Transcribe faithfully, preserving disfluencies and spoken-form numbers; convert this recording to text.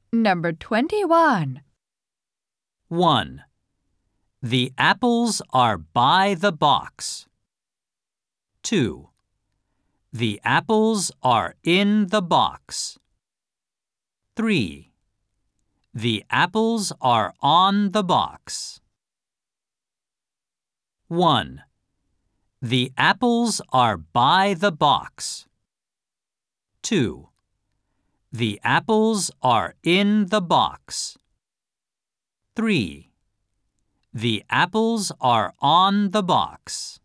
Number twenty-one. one. The apples are by the box. two. The apples are in the box. three. The apples are on the box. one. The apples are by the box. two. The apples are in the box. three. The apples are on the box.